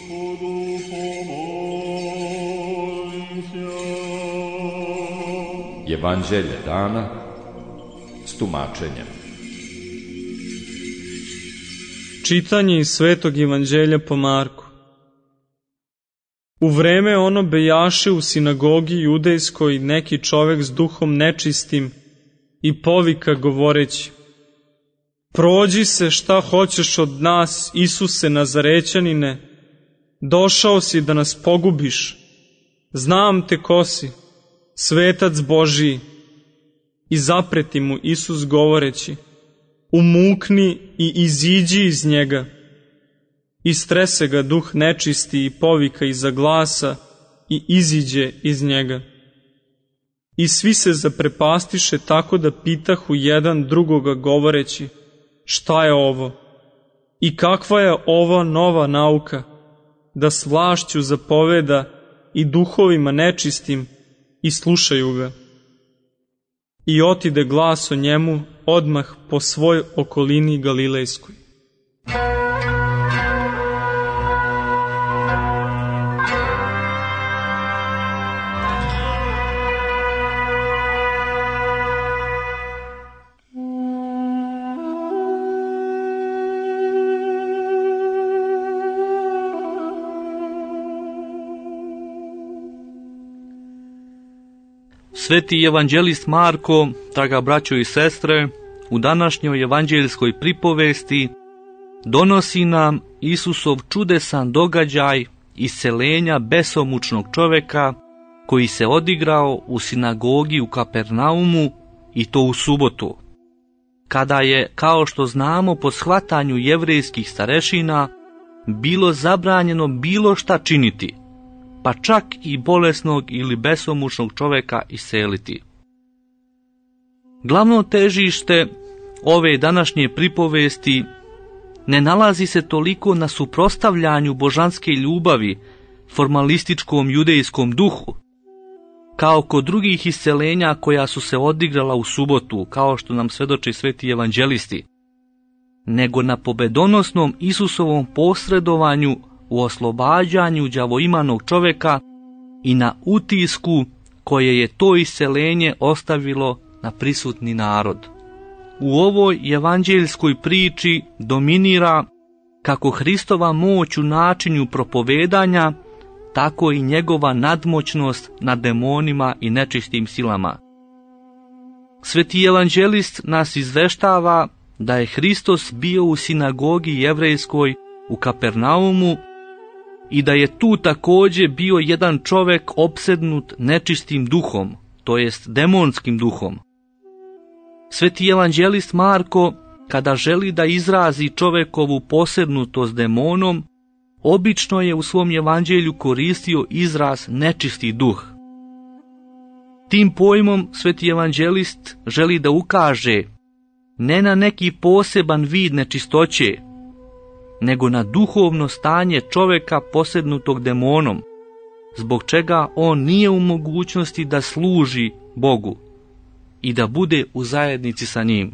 Evanđelje dana s tumačenjem. Čitanje iz Svetog Evanđelja po Marku. U vreme ono bejaše u sinagogi judejskoj neki čovek s duhom nečistim i povika govoreći: Prođi se, šta hoćeš od nas, Isuse Nazarećanine, došao si da nas pogubiš. Znam te ko si, Svetac Božiji. I zapreti mu Isus govoreći: Umukni i iziđi iz njega. I strese ga duh nečisti i povika iza glasa i iziđe iz njega. I svi se zaprepastiše tako da pitahu jedan drugoga govoreći: Šta je ovo? I kakva je ova nova nauka, da s vlašću zapoveda i duhovima nečistim i slušaju ga? I otide glas o njemu odmah po svoj okolini Galilejskoj. Sveti evanđelist Marko, draga braćo i sestre, u današnjoj evanđeljskoj pripovesti donosi nam Isusov čudesan događaj isceljenja besomučnog čoveka koji se odigrao u sinagogi u Kapernaumu, i to u subotu, kada je, kao što znamo, po shvatanju jevrejskih starešina bilo zabranjeno bilo šta činiti, pa čak i bolesnog ili besomučnog čoveka isceliti. Glavno težište ove današnje pripovesti ne nalazi se toliko na suprotstavljanju božanske ljubavi formalističkom judejskom duhu, kao kod drugih isceljenja koja su se odigrala u subotu, kao što nam svedoče sveti evanđelisti, nego na pobedonosnom Isusovom posredovanju u oslobađanju đavoimanog čoveka i na utisku koje je to isceljenje ostavilo na prisutni narod. U ovoj evanđeljskoj priči dominira kako Hristova moć u načinu propovedanja, tako i njegova nadmoćnost nad demonima i nečistim silama. Sveti evanđelist nas izveštava da je Hristos bio u sinagogi jevrejskoj u Kapernaumu i da je tu također bio jedan čovek opsednut nečistim duhom, to jest demonskim duhom. Sveti evanđelist Marko, kada želi da izrazi čovekovu posebnutost demonom, obično je u svom evanđelju koristio izraz nečisti duh. Tim pojmom sveti evanđelist želi da ukaže ne na neki poseban vid nečistoće, nego na duhovno stanje čoveka posebnutog demonom, zbog čega on nije u mogućnosti da služi Bogu i da bude u zajednici sa njim.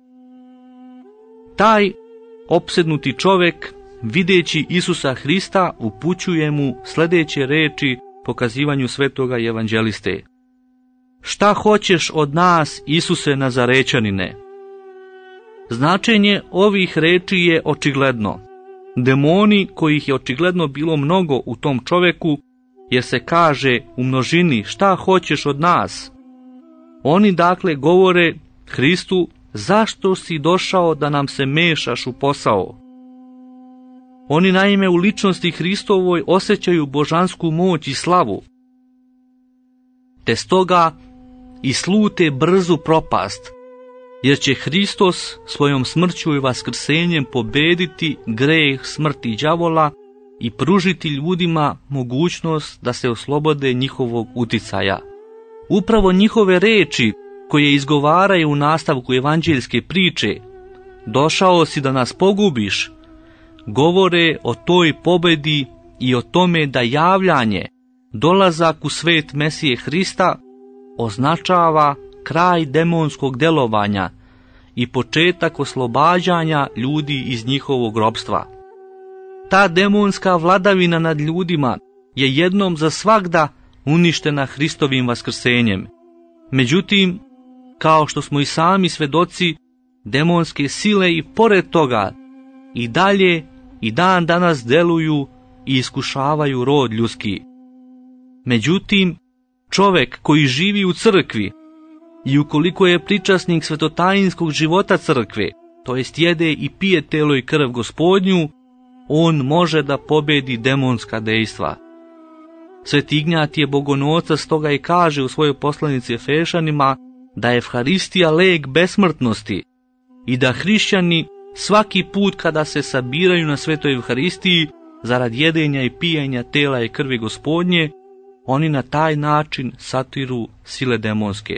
Taj opsednuti čovek, videći Isusa Hrista, upućuje mu sljedeće reči pokazivanju svetoga evanđeliste: Šta hoćeš od nas, Isuse Nazarećanine? Značenje ovih reči je očigledno. Demoni, kojih je očigledno bilo mnogo u tom čoveku, jer se kaže u množini: šta hoćeš od nas? Oni dakle govore Hristu: zašto si došao da nam se mešaš u posao? Oni naime u ličnosti Hristovoj osjećaju božansku moć i slavu, te stoga i slute brzu propast, jer će Hristos svojom smrću i vaskrsenjem pobediti greh, smrt i đavola i pružiti ljudima mogućnost da se oslobode njihovog uticaja. Upravo njihove reči koje izgovaraju u nastavku evanđeljske priče: došao si da nas pogubiš, govore o toj pobedi i o tome da javljanje, dolazak u svet Mesije Hrista označava kraj demonskog delovanja i početak oslobađanja ljudi iz njihovog ropstva. ta demonska vladavina nad ljudima je jednom za svagda uništena Hristovim vaskrsenjem. Međutim, kao što smo i sami svedoci, demonske sile i pored toga i dalje i dan danas deluju i iskušavaju rod ljudski. Međutim, čovek koji živi u crkvi i ukoliko je pričasnik svetotajinskog života crkve, to jest jede i pije telo i krv Gospodnju, on može da pobedi demonska dejstva. Sveti Ignjatije Bogonosca stoga i kaže u svojoj poslanici Efešanima da je Evharistija lek besmrtnosti i da hrišćani svaki put kada se sabiraju na svetoj Evharistiji zarad jedenja i pijenja tela i krvi Gospodnje, oni na taj način satiru sile demonske.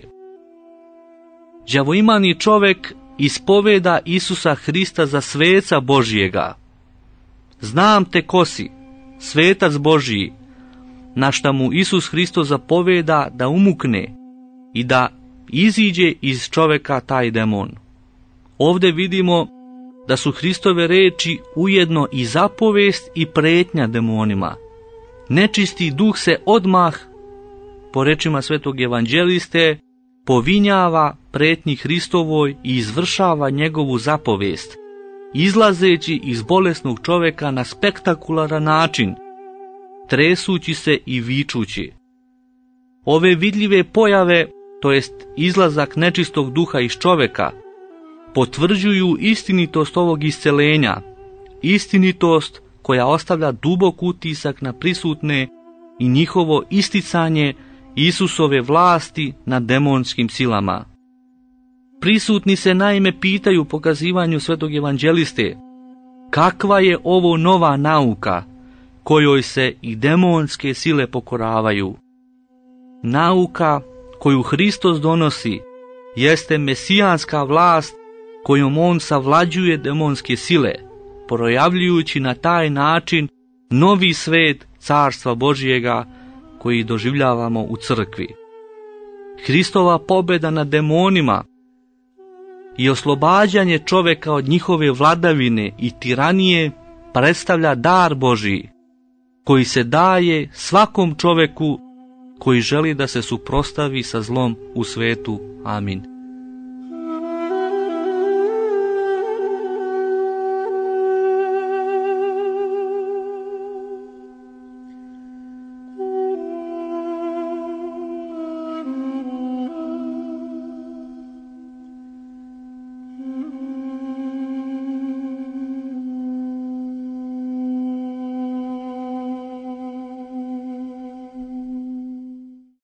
Đavoimani čovek ispoveda Isusa Hrista za sveca Božijega. Znam te ko si, svetac Božiji, na šta mu Isus Hristos zapoveda da umukne i da iziđe iz čoveka taj demon. Ovdje vidimo da su Hristove reči ujedno i zapovest i pretnja demonima. Nečisti duh se odmah, po rečima svetog evanđeliste, povinjava pretnji Hristovoj i izvršava njegovu zapovest, izlazeći iz bolesnog čoveka na spektakularan način, tresući se i vičući. Ove vidljive pojave, to jest izlazak nečistog duha iz čoveka, potvrđuju istinitost ovog iscelenja, istinitost koja ostavlja dubok utisak na prisutne i njihovo isticanje Isusove vlasti nad demonskim silama. Prisutni se naime pitaju po kazivanju svetog evanđeliste, kakva je ovo nova nauka kojoj se i demonske sile pokoravaju. Nauka koju Hristos donosi jeste mesijanska vlast kojom on savlađuje demonske sile, projavljujući na taj način novi svet carstva Božijega koji doživljavamo u crkvi. Hristova pobjeda nad demonima i oslobađanje čoveka od njihove vladavine i tiranije predstavlja dar Božiji, koji se daje svakom čoveku koji želi da se suprotstavi sa zlom u svetu. Amin.